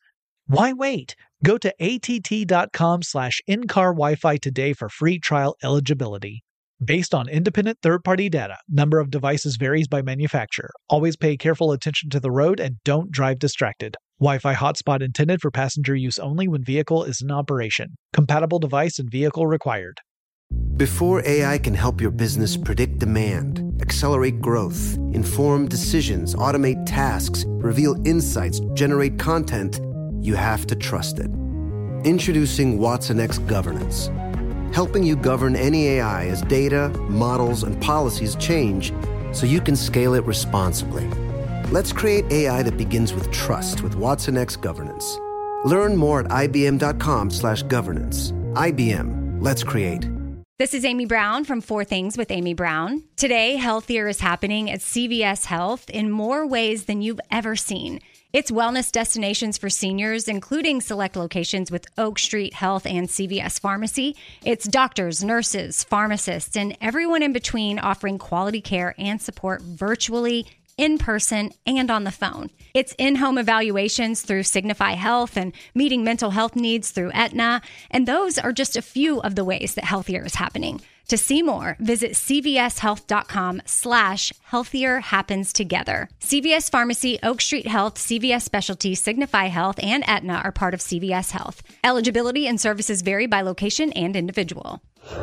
Why wait? Go to att.com slash in-car Wi-Fi today for free trial eligibility. Based on independent third-party data, number of devices varies by manufacturer. Always pay careful attention to the road and don't drive distracted. Wi-Fi hotspot intended for passenger use only when vehicle is in operation. Compatible device and vehicle required. Before A I can help your business predict demand, accelerate growth, inform decisions, automate tasks, reveal insights, generate content, you have to trust it. Introducing watsonx Governance, helping you govern any A I as data, models, and policies change so you can scale it responsibly. Let's create A I that begins with trust with watsonx Governance. Learn more at ibm.com slash governance. I B M, let's create. This is Amy Brown from Four Things with Amy Brown. Today, healthier is happening at C V S Health in more ways than you've ever seen. It's wellness destinations for seniors, including select locations with Oak Street Health and C V S Pharmacy. It's doctors, nurses, pharmacists, and everyone in between offering quality care and support virtually, in person, and on the phone. It's in-home evaluations through Signify Health and meeting mental health needs through Aetna. And those are just a few of the ways that healthier is happening. To see more, visit cvshealth.com slash healthier happens together. C V S Pharmacy, Oak Street Health, C V S Specialty, Signify Health, and Aetna are part of C V S Health. Eligibility and services vary by location and individual.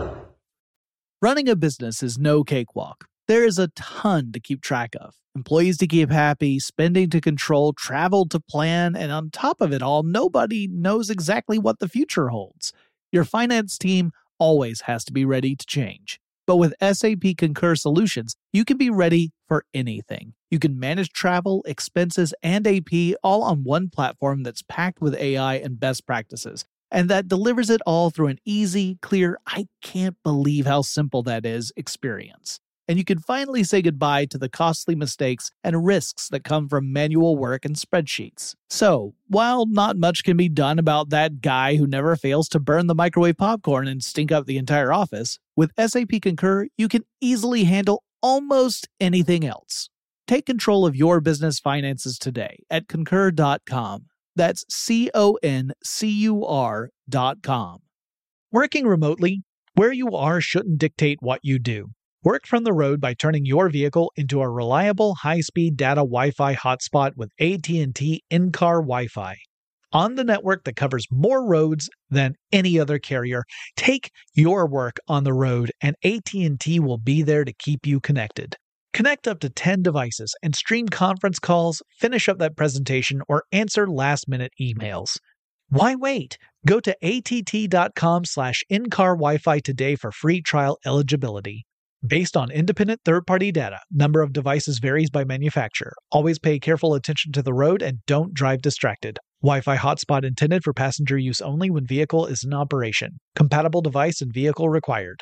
Running a business is no cakewalk. There is a ton to keep track of. Employees to keep happy, spending to control, travel to plan, and on top of it all, nobody knows exactly what the future holds. Your finance team always has to be ready to change. But with S A P Concur Solutions, you can be ready for anything. You can manage travel, expenses, and A P all on one platform that's packed with A I and best practices, and that delivers it all through an easy, clear, I can't believe how simple that is experience. And you can finally say goodbye to the costly mistakes and risks that come from manual work and spreadsheets. So, while not much can be done about that guy who never fails to burn the microwave popcorn and stink up the entire office, with S A P Concur, you can easily handle almost anything else. Take control of your business finances today at concur dot com. That's C O N C U R dot com. Working remotely, where you are shouldn't dictate what you do. Work from the road by turning your vehicle into a reliable, high-speed data Wi-Fi hotspot with A T and T in-car Wi-Fi. On the network that covers more roads than any other carrier, take your work on the road and A T and T will be there to keep you connected. Connect up to ten devices and stream conference calls, finish up that presentation, or answer last-minute emails. Why wait? Go to att.com slash in-car Wi-Fi today for free trial eligibility. Based on independent third-party data, number of devices varies by manufacturer. Always pay careful attention to the road and don't drive distracted. Wi-Fi hotspot intended for passenger use only when vehicle is in operation. Compatible device and vehicle required.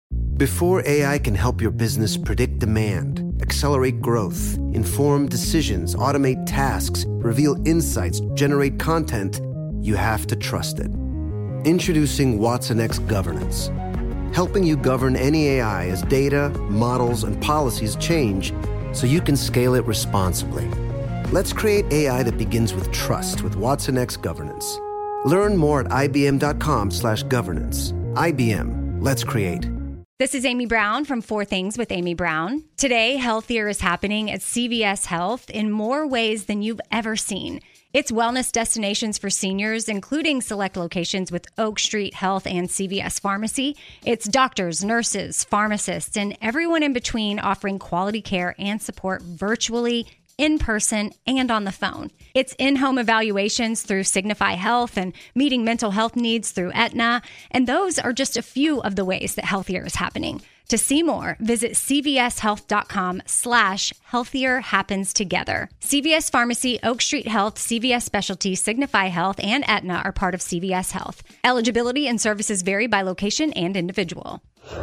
Before A I can help your business predict demand, accelerate growth, inform decisions, automate tasks, reveal insights, generate content, you have to trust it. Introducing watsonx Governance, helping you govern any A I as data, models, and policies change so you can scale it responsibly. Let's create A I that begins with trust with watsonx Governance. Learn more at ibm.com slash governance. I B M, let's create. This is Amy Brown from Four Things with Amy Brown. Today, healthier is happening at C V S Health in more ways than you've ever seen. It's wellness destinations for seniors, including select locations with Oak Street Health and C V S Pharmacy. It's doctors, nurses, pharmacists, and everyone in between offering quality care and support virtually, in person, and on the phone. It's in-home evaluations through Signify Health and meeting mental health needs through Aetna. And those are just a few of the ways that healthier is happening. To see more, visit cvshealth.com slash healthier happens together. C V S Pharmacy, Oak Street Health, C V S Specialty, Signify Health, and Aetna are part of C V S Health. Eligibility and services vary by location and individual.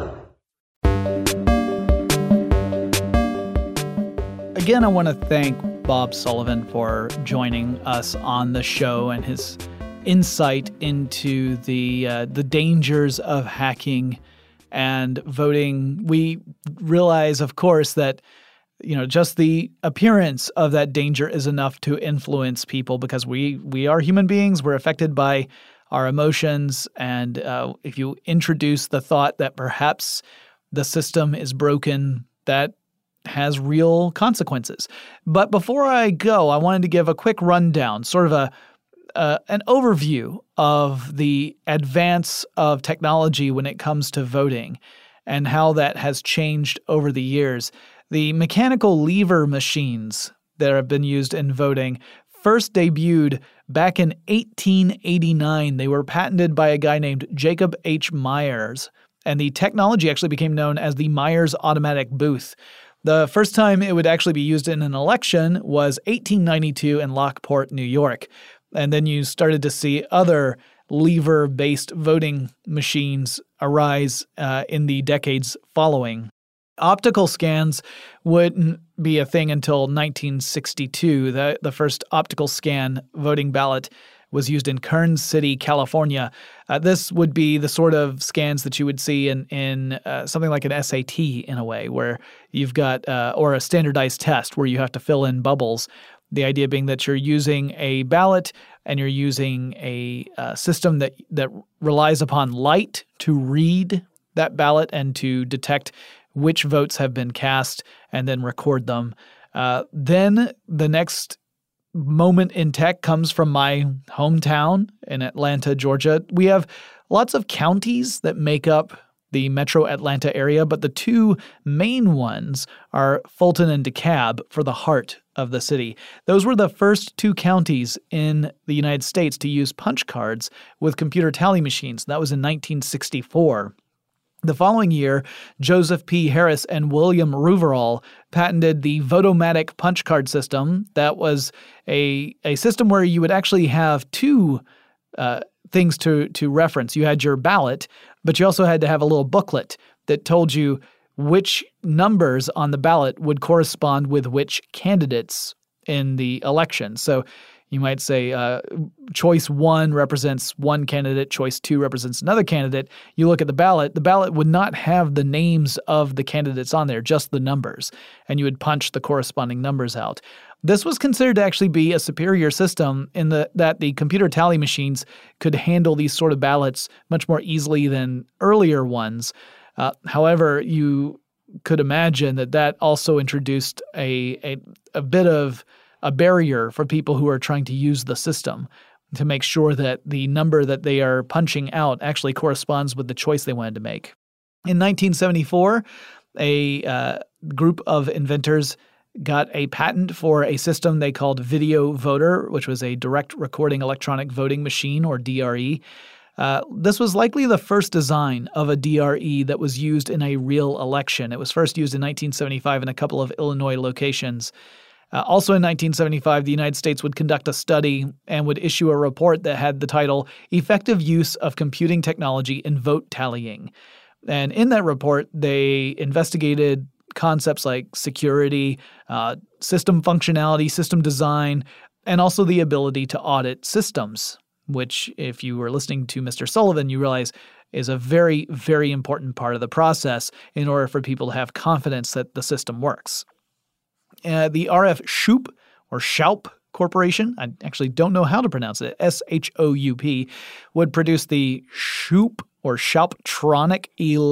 Again, I want to thank Bob Sullivan for joining us on the show and his insight into the uh, the dangers of hacking and voting. We realize, of course, that you know, just the appearance of that danger is enough to influence people because we we are human beings. We're affected by our emotions. And uh, if you introduce the thought that perhaps the system is broken, that has real consequences. But before I go, I wanted to give a quick rundown, sort of a uh, an overview of the advance of technology when it comes to voting and how that has changed over the years. The mechanical lever machines that have been used in voting first debuted back in eighteen eighty-nine. They were patented by a guy named Jacob H. Myers, and the technology actually became known as the Myers Automatic Booth. The first time it would actually be used in an election was eighteen ninety-two in Lockport, New York. And then you started to see other lever-based voting machines arise uh, in the decades following. Optical scans wouldn't be a thing until nineteen sixty-two. The, the first optical scan voting ballot was used in Kern City, California. Uh, this would be the sort of scans that you would see in, in uh, something like an S A T in a way, where you've got, uh, or a standardized test where you have to fill in bubbles. The idea being that you're using a ballot and you're using a uh, system that that relies upon light to read that ballot and to detect which votes have been cast and then record them. Uh, then the next moment in tech comes from my hometown in Atlanta, Georgia. We have lots of counties that make up the metro Atlanta area, but the two main ones are Fulton and DeKalb for the heart of the city. Those were the first two counties in the United States to use punch cards with computer tally machines. That was in nineteen sixty-four. The following year, Joseph P. Harris and William Ruverall patented the Votomatic punch card system. That was a, a system where you would actually have two uh, things to, to reference. You had your ballot, but you also had to have a little booklet that told you which numbers on the ballot would correspond with which candidates in the election. So you might say uh, choice one represents one candidate, choice two represents another candidate. You look at the ballot, the ballot would not have the names of the candidates on there, just the numbers, and you would punch the corresponding numbers out. This was considered to actually be a superior system in the that the computer tally machines could handle these sort of ballots much more easily than earlier ones. Uh, however, you could imagine that that also introduced a, a a bit of a barrier for people who are trying to use the system to make sure that the number that they are punching out actually corresponds with the choice they wanted to make. In nineteen seventy-four, a uh, group of inventors got a patent for a system they called Video Voter, which was a direct recording electronic voting machine, or D R E. Uh, this was likely the first design of a D R E that was used in a real election. It was first used in nineteen seventy-five in a couple of Illinois locations. Uh, also in nineteen seventy-five, the United States would conduct a study and would issue a report that had the title, Effective Use of Computing Technology in Vote Tallying. And in that report, they investigated concepts like security, uh, system functionality, system design, and also the ability to audit systems, which, if you were listening to Mister Sullivan, you realize is a very, very important part of the process in order for people to have confidence that the system works. Uh, the R F Shoup, or Shoup Corporation, I actually don't know how to pronounce it, S H O U P, would produce the Shoup or Shouptronic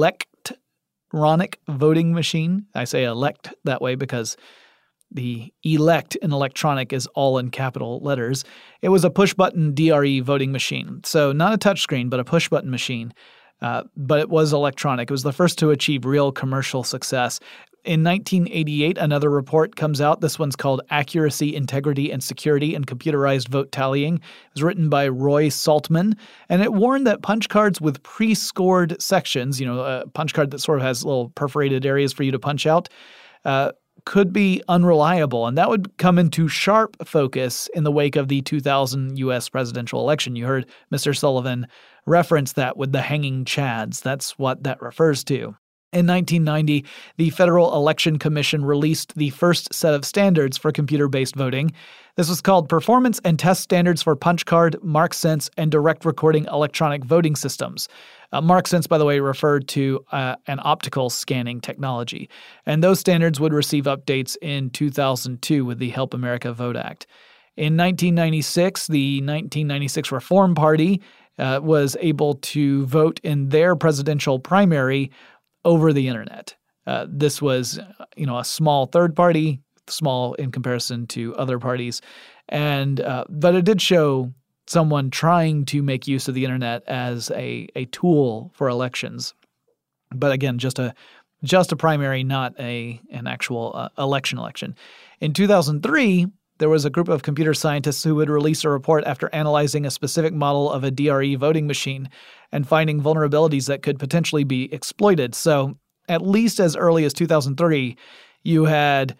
electronic voting machine. I say elect that way because the elect in electronic is all in capital letters. It was a push-button D R E voting machine. So not a touchscreen, but a push-button machine. Uh, but it was electronic. It was the first to achieve real commercial success. In nineteen eighty-eight, another report comes out. This one's called Accuracy, Integrity, and Security in Computerized Vote Tallying. It was written by Roy Saltman, and it warned that punch cards with pre-scored sections, you know, a punch card that sort of has little perforated areas for you to punch out, uh, could be unreliable. And that would come into sharp focus in the wake of the two thousand U S presidential election. You heard Mister Sullivan reference that with the hanging chads. That's what that refers to. In nineteen ninety, the Federal Election Commission released the first set of standards for computer-based voting. This was called Performance and Test Standards for Punch Card, MarkSense, and Direct Recording Electronic Voting Systems. Uh, MarkSense, by the way, referred to uh, an optical scanning technology. And those standards would receive updates in two thousand two with the Help America Vote Act. In nineteen ninety-six, the nineteen ninety-six Reform Party uh, was able to vote in their presidential primary over the internet. Uh, this was, you know, a small third party, small in comparison to other parties, and uh, but it did show someone trying to make use of the internet as a a tool for elections. But again, just a just a primary, not a an actual uh, election election. In two thousand three, there was a group of computer scientists who would release a report after analyzing a specific model of a D R E voting machine and finding vulnerabilities that could potentially be exploited. So at least as early as two thousand three, you had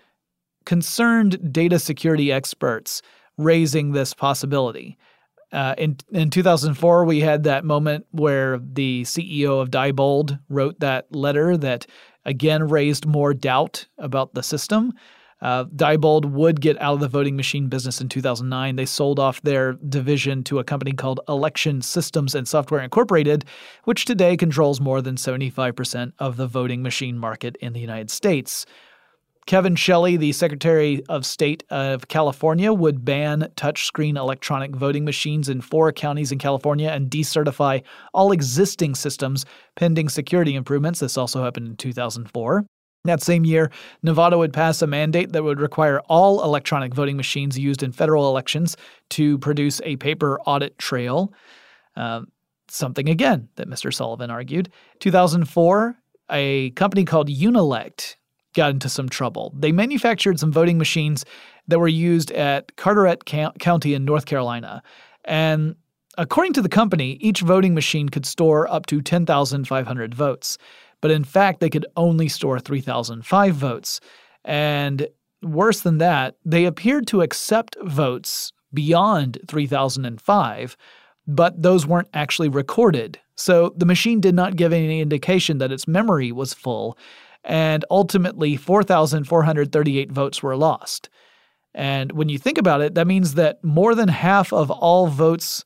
concerned data security experts raising this possibility. Uh, in in two thousand four, we had that moment where the C E O of Diebold wrote that letter that again raised more doubt about the system. Uh, Diebold would get out of the voting machine business in two thousand nine. They sold off their division to a company called Election Systems and Software Incorporated, which today controls more than seventy-five percent of the voting machine market in the United States. Kevin Shelley, the Secretary of State of California, would ban touchscreen electronic voting machines in four counties in California and decertify all existing systems pending security improvements. This also happened in two thousand four. That same year, Nevada would pass a mandate that would require all electronic voting machines used in federal elections to produce a paper audit trail. Uh, something, again, that Mister Sullivan argued. two thousand four, a company called Unilect got into some trouble. They manufactured some voting machines that were used at Carteret County in North Carolina. And according to the company, each voting machine could store up to ten thousand five hundred votes. But in fact, they could only store three thousand five votes. And worse than that, they appeared to accept votes beyond three thousand five, but those weren't actually recorded. So the machine did not give any indication that its memory was full, and ultimately four thousand four hundred thirty-eight votes were lost. And when you think about it, that means that more than half of all votes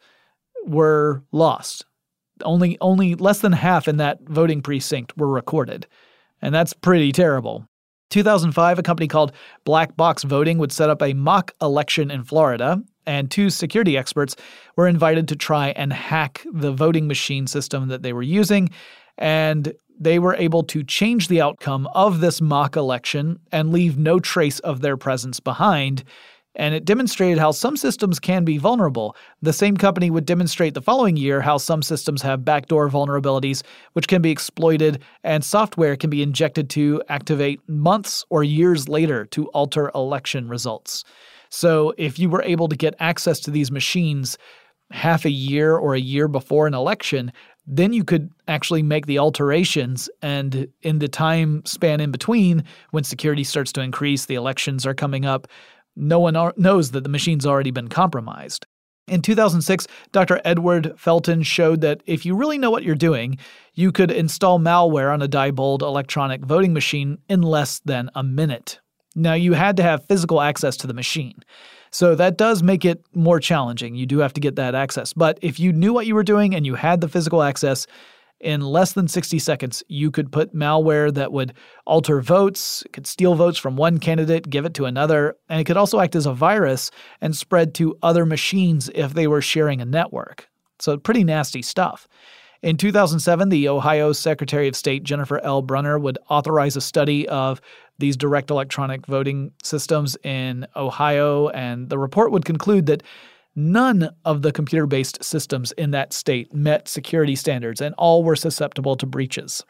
were lost. Only only less than half in that voting precinct were recorded. And that's pretty terrible. two thousand five, a company called Black Box Voting would set up a mock election in Florida, and two security experts were invited to try and hack the voting machine system that they were using, and they were able to change the outcome of this mock election and leave no trace of their presence behind. And it demonstrated how some systems can be vulnerable. The same company would demonstrate the following year how some systems have backdoor vulnerabilities which can be exploited, and software can be injected to activate months or years later to alter election results. So if you were able to get access to these machines half a year or a year before an election, then you could actually make the alterations, and in the time span in between, when security starts to increase, the elections are coming up, no one knows that the machine's already been compromised. In two thousand six, Doctor Edward Felton showed that if you really know what you're doing, you could install malware on a Diebold electronic voting machine in less than a minute. Now, you had to have physical access to the machine, so that does make it more challenging. You do have to get that access. But if you knew what you were doing and you had the physical access, in less than sixty seconds, you could put malware that would alter votes, it could steal votes from one candidate, give it to another, and it could also act as a virus and spread to other machines if they were sharing a network. So pretty nasty stuff. In two thousand seven, the Ohio Secretary of State, Jennifer L. Brunner, would authorize a study of these direct electronic voting systems in Ohio, and the report would conclude that none of the computer-based systems in that state met security standards, and all were susceptible to breaches.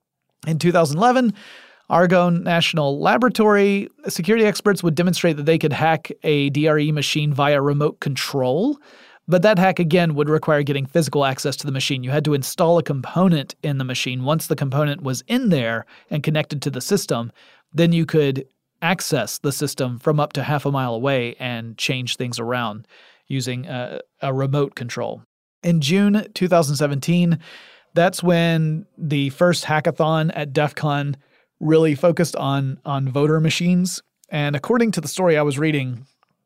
In two thousand eleven, Argonne National Laboratory security experts would demonstrate that they could hack a D R E machine via remote control, but that hack, again, would require getting physical access to the machine. You had to install a component in the machine. Once the component was in there and connected to the system, then you could access the system from up to half a mile away and change things around using a, a remote control. In June two thousand seventeen, That's when the first hackathon at DEF CON really focused on, on voter machines. And according to the story I was reading,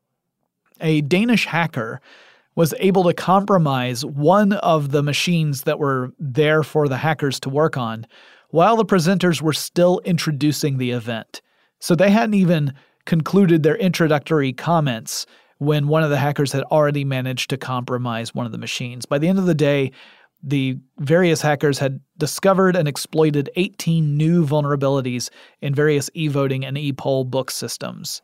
a Danish hacker was able to compromise one of the machines that were there for the hackers to work on while the presenters were still introducing the event. So they hadn't even concluded their introductory comments when one of the hackers had already managed to compromise one of the machines. By the end of the day, the various hackers had discovered and exploited eighteen new vulnerabilities in various e-voting and e-poll book systems.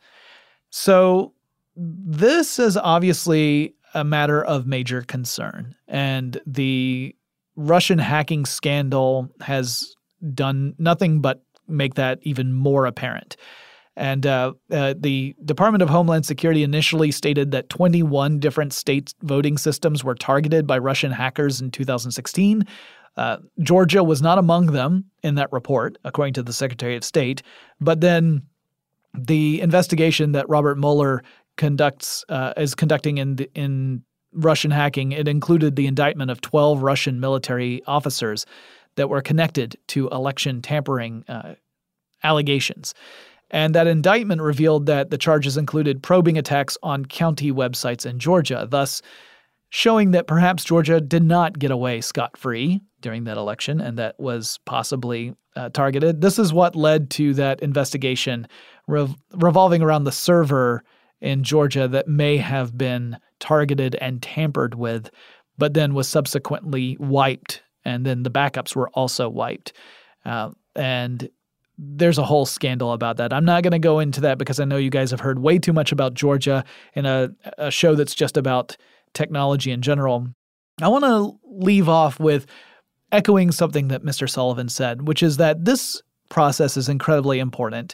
So this is obviously a matter of major concern, and the Russian hacking scandal has done nothing but make that even more apparent. And uh, uh, the Department of Homeland Security initially stated that twenty-one different state voting systems were targeted by Russian hackers in two thousand sixteen. Uh, Georgia was not among them in that report, according to the Secretary of State. But then the investigation that Robert Mueller conducts uh, is conducting in the, in Russian hacking, it included the indictment of twelve Russian military officers that were connected to election tampering uh, allegations. And that indictment revealed that the charges included probing attacks on county websites in Georgia, thus showing that perhaps Georgia did not get away scot-free during that election and that was possibly uh, targeted. This is what led to that investigation rev- revolving around the server in Georgia that may have been targeted and tampered with, but then was subsequently wiped, and then the backups were also wiped. Uh, and there's a whole scandal about that. I'm not going to go into that because I know you guys have heard way too much about Georgia in a, a show that's just about technology in general. I want to leave off with echoing something that Mister Sullivan said, which is that this process is incredibly important.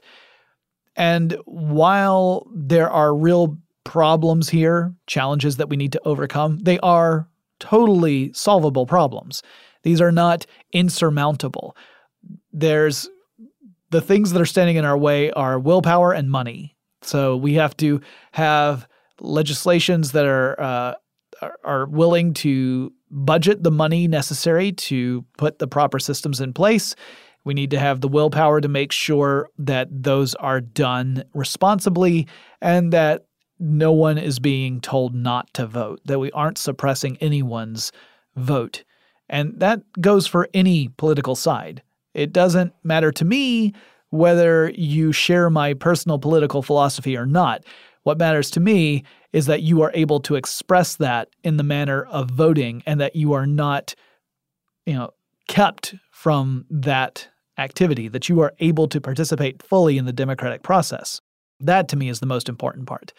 And while there are real problems here, challenges that we need to overcome, they are totally solvable problems. These are not insurmountable. There's the things that are standing in our way are willpower and money. So we have to have legislations that are, uh, are are willing to budget the money necessary to put the proper systems in place. We need to have the willpower to make sure that those are done responsibly and that no one is being told not to vote, that we aren't suppressing anyone's vote. And that goes for any political side. It doesn't matter to me whether you share my personal political philosophy or not. What matters to me is that you are able to express that in the manner of voting and that you are not, you know, kept from that activity, that you are able to participate fully in the democratic process. That to me is the most important part.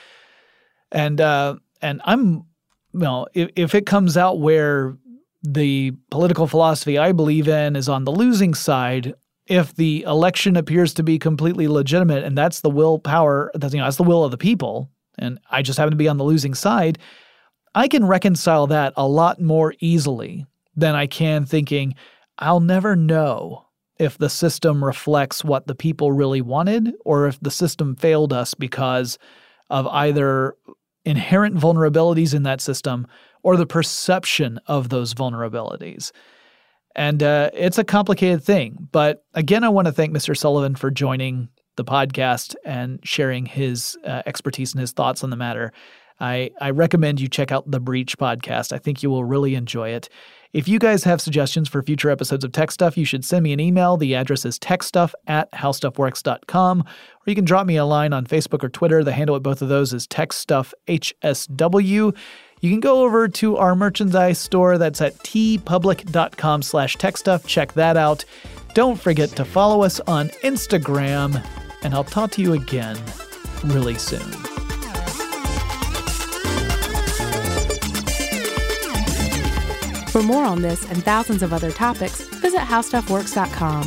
And uh, and I'm, you know, if, if it comes out where the political philosophy I believe in is on the losing side, if the election appears to be completely legitimate and that's the willpower, that's, you know, that's the will of the people, and I just happen to be on the losing side, I can reconcile that a lot more easily than I can thinking, I'll never know if the system reflects what the people really wanted or if the system failed us because of either inherent vulnerabilities in that system or the perception of those vulnerabilities. And uh, it's a complicated thing. But again, I want to thank Mister Sullivan for joining the podcast and sharing his uh, expertise and his thoughts on the matter. I, I recommend you check out the Breach podcast. I think you will really enjoy it. If you guys have suggestions for future episodes of Tech Stuff, you should send me an email. The address is techstuff at howstuffworks dot com, or you can drop me a line on Facebook or Twitter. The handle at both of those is TechStuffHSW. You can go over to our merchandise store. That's at tpublic.com slash techstuff. Check that out. Don't forget to follow us on Instagram, and I'll talk to you again really soon. For more on this and thousands of other topics, visit how stuff works dot com.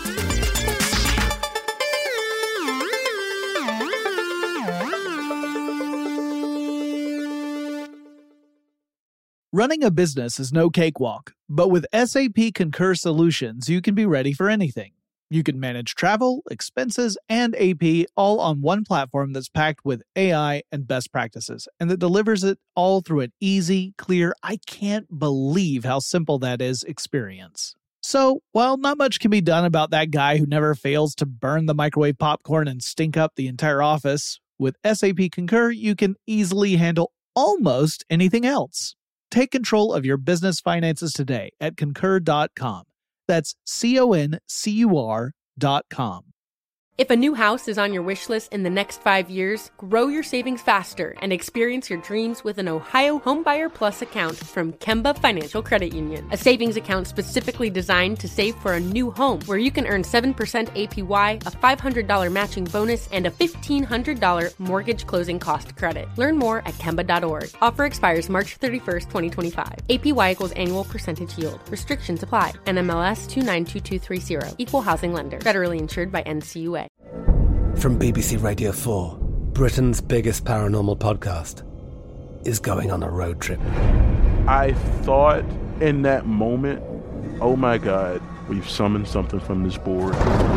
Running a business is no cakewalk, but with S A P Concur Solutions, you can be ready for anything. You can manage travel, expenses, and A P all on one platform that's packed with A I and best practices, and that delivers it all through an easy, clear, I can't believe how simple that is experience. So, while not much can be done about that guy who never fails to burn the microwave popcorn and stink up the entire office, with S A P Concur, you can easily handle almost anything else. Take control of your business finances today at concur dot com. That's C O N C U R dot com. If a new house is on your wish list in the next five years, grow your savings faster and experience your dreams with an Ohio Homebuyer Plus account from Kemba Financial Credit Union. A savings account specifically designed to save for a new home, where you can earn seven percent A P Y, a five hundred dollars matching bonus, and a fifteen hundred dollars mortgage closing cost credit. Learn more at Kemba dot org. Offer expires March thirty-first, twenty twenty-five. A P Y equals annual percentage yield. Restrictions apply. N M L S two nine two two three zero. Equal housing lender. Federally insured by N C U A. From B B C Radio four, Britain's biggest paranormal podcast is going on a road trip. I thought in that moment, oh my God, we've summoned something from this board.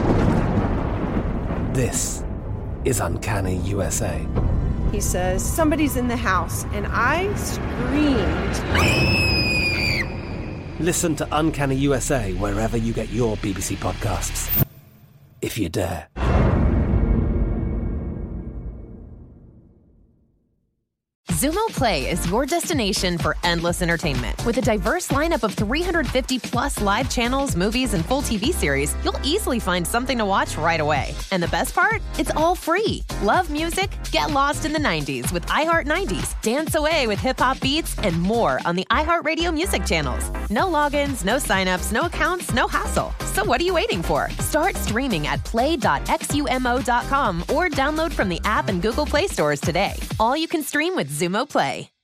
This is Uncanny U S A. He says, somebody's in the house, and I screamed. Listen to Uncanny U S A wherever you get your B B C podcasts, if you dare. Xumo Play is your destination for endless entertainment. With a diverse lineup of three hundred fifty plus live channels, movies, and full T V series, you'll easily find something to watch right away. And the best part? It's all free. Love music? Get lost in the nineties with iHeart nineties, dance away with hip-hop beats, and more on the iHeartRadio music channels. No logins, no signups, no accounts, no hassle. So what are you waiting for? Start streaming at play dot xumo dot com or download from the app and Google Play stores today. All you can stream with Xumo Play.